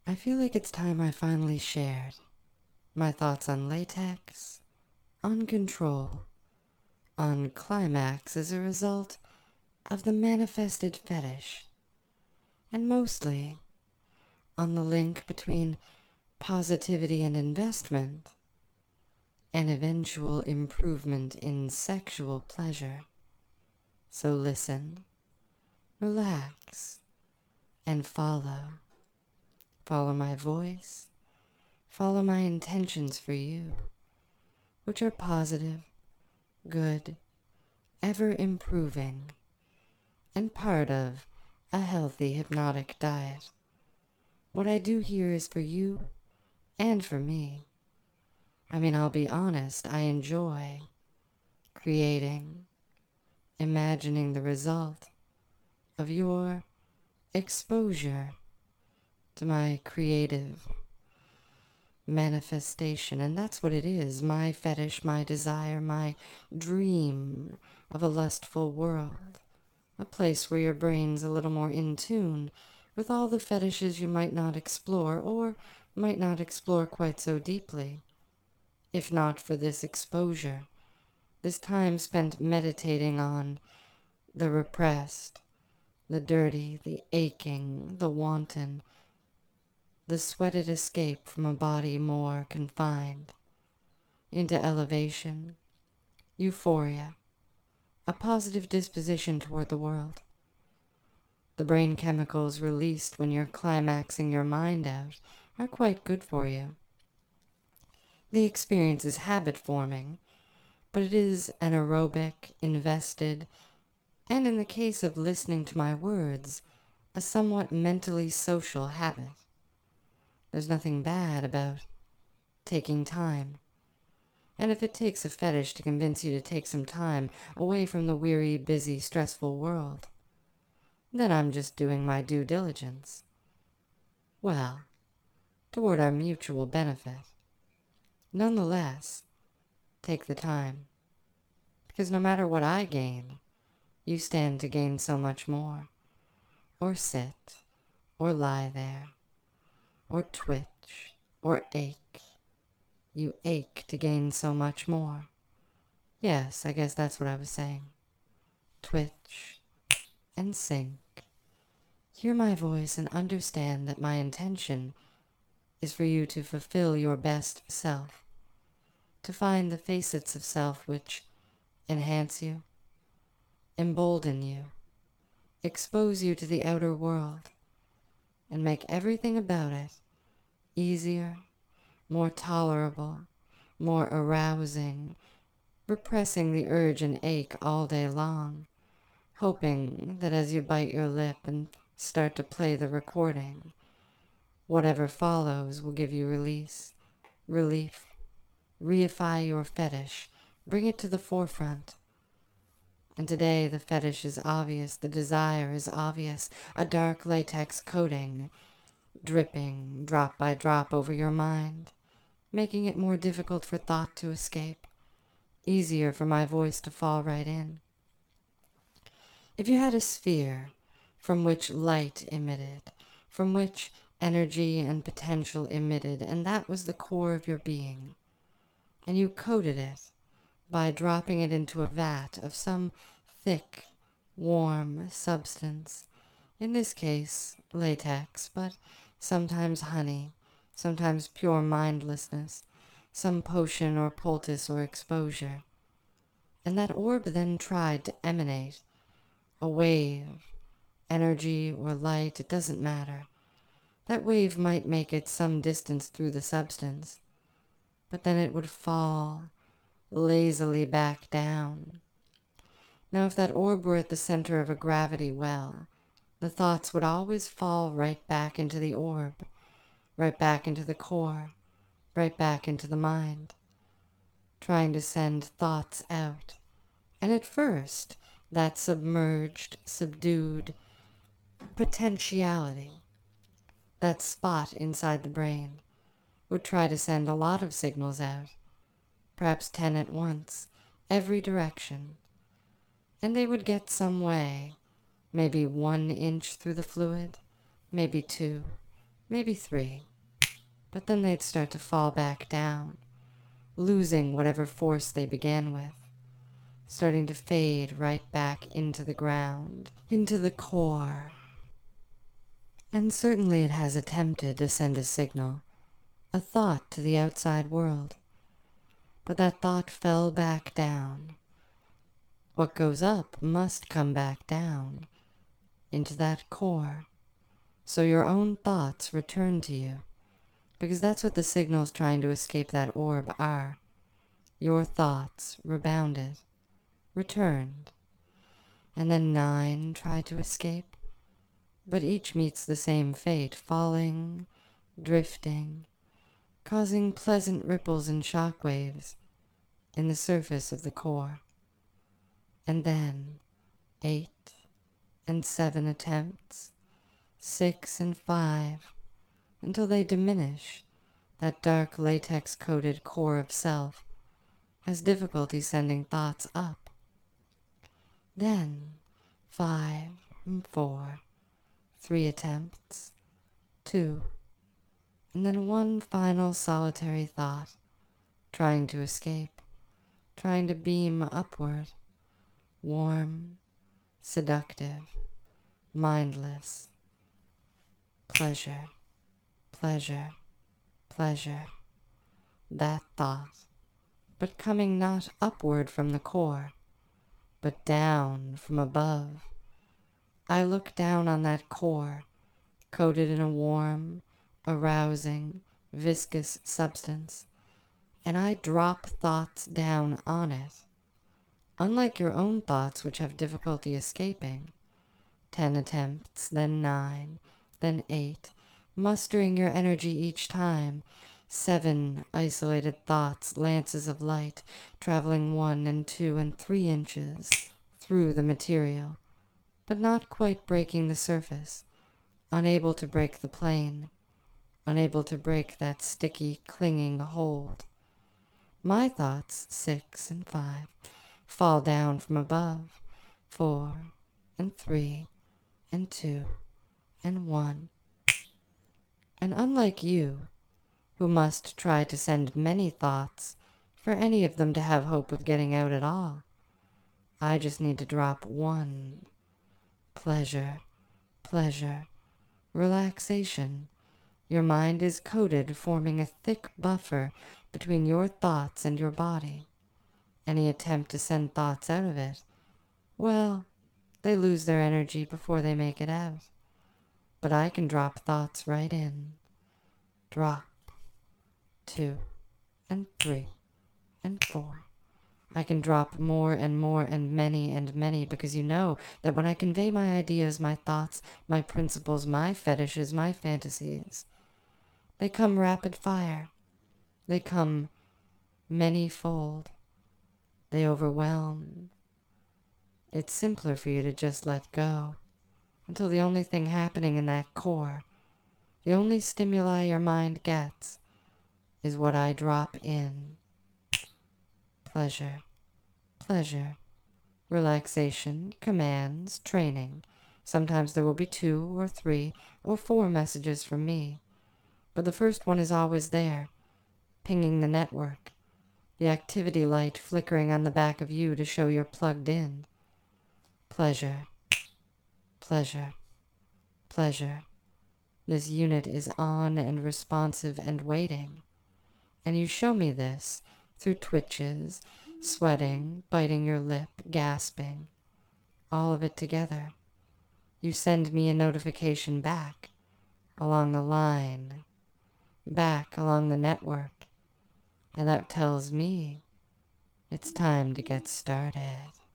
I feel like it's time I finally shared my thoughts on latex, on control, on climax as a result of the manifested fetish, and mostly on the link between positivity and investment and eventual improvement in sexual pleasure. So listen, relax, and follow. Follow my voice, follow my intentions for you, which are positive, good, ever improving, and part of a healthy hypnotic diet. What I do here is for you and for me. I mean, I'll be honest, I enjoy creating, imagining the result of your exposure to my creative manifestation. And that's what it is, my fetish, my desire, my dream of a lustful world. A place where your brain's a little more in tune with all the fetishes you might not explore or might not explore quite so deeply. If not for this exposure, this time spent meditating on the repressed, the dirty, the aching, the wanton, the sweated escape from a body more confined, into elevation, euphoria, a positive disposition toward the world. The brain chemicals released when you're climaxing your mind out are quite good for you. The experience is habit-forming, but it is an aerobic, invested, and in the case of listening to my words, a somewhat mentally social habit. There's nothing bad about taking time. And if it takes a fetish to convince you to take some time away from the weary, busy, stressful world, then I'm just doing my due diligence. Well, toward our mutual benefit. Nonetheless, take the time. Because no matter what I gain, you stand to gain so much more. Or sit, or lie there, or twitch, or ache. You ache to gain so much more. Yes, I guess that's what I was saying. Twitch and sink. Hear my voice and understand that my intention is for you to fulfill your best self, to find the facets of self which enhance you, embolden you, expose you to the outer world, and make everything about it easier, more tolerable, more arousing, repressing the urge and ache all day long, hoping that as you bite your lip and start to play the recording, whatever follows will give you release, relief, reify your fetish, bring it to the forefront. And today the fetish is obvious, the desire is obvious, a dark latex coating, dripping drop by drop over your mind, making it more difficult for thought to escape, easier for my voice to fall right in. If you had a sphere from which light emitted, from which energy and potential emitted, and that was the core of your being, and you coated it by dropping it into a vat of some thick, warm substance, in this case latex, but sometimes honey, sometimes pure mindlessness, some potion or poultice or exposure, and that orb then tried to emanate a wave, energy or light, it doesn't matter. That wave might make it some distance through the substance, but then it would fall lazily back down. Now, if that orb were at the center of a gravity well, the thoughts would always fall right back into the orb, right back into the core, right back into the mind, trying to send thoughts out. And at first, that submerged, subdued potentiality, that spot inside the brain, would try to send a lot of signals out, perhaps 10 at once, every direction, and they would get some way, maybe 1 inch through the fluid, maybe 2, maybe 3, but then they'd start to fall back down, losing whatever force they began with, starting to fade right back into the ground, into the core. And certainly it has attempted to send a signal, a thought to the outside world, but that thought fell back down. What goes up must come back down, into that core, so your own thoughts return to you, because that's what the signals trying to escape that orb are. Your thoughts rebounded, returned, and then 9 try to escape, but each meets the same fate, falling, drifting, causing pleasant ripples and shockwaves in the surface of the core. And then 8 and 7 attempts, 6 and 5, until they diminish. That dark latex-coated core of self has difficulty sending thoughts up. Then 5 and 4, 3 attempts, 2, and then 1 final solitary thought, trying to escape, trying to beam upward, warm, seductive, mindless. Pleasure, pleasure, pleasure. That thought, but coming not upward from the core, but down from above. I look down on that core, coated in a warm, arousing, viscous substance, and I drop thoughts down on it. Unlike your own thoughts, which have difficulty escaping, 10 attempts, then 9, then 8, mustering your energy each time, 7 isolated thoughts, lances of light, traveling 1 and 2 and 3 inches through the material, but not quite breaking the surface, unable to break the plane, unable to break that sticky, clinging hold. My thoughts, 6 and 5, fall down from above, 4 and 3 and 2 and 1. And unlike you, who must try to send many thoughts for any of them to have hope of getting out at all, I just need to drop 1. Pleasure, pleasure, relaxation. Your mind is coated, forming a thick buffer between your thoughts and your body. Any attempt to send thoughts out of it, well, they lose their energy before they make it out. But I can drop thoughts right in. Drop. 2 and 3 and 4. I can drop more and more and many, because you know that when I convey my ideas, my thoughts, my principles, my fetishes, my fantasies, they come rapid fire. They come many-fold. They overwhelm. It's simpler for you to just let go until the only thing happening in that core, the only stimuli your mind gets, is what I drop in. Pleasure, pleasure, relaxation, commands, training. Sometimes there will be 2 or 3 or 4 messages from me, but the first one is always there, pinging the network, the activity light flickering on the back of you to show you're plugged in. Pleasure, pleasure, pleasure. This unit is on and responsive and waiting. And you show me this through twitches, sweating, biting your lip, gasping. All of it together. You send me a notification back, along the line, back along the network. And that tells me it's time to get started.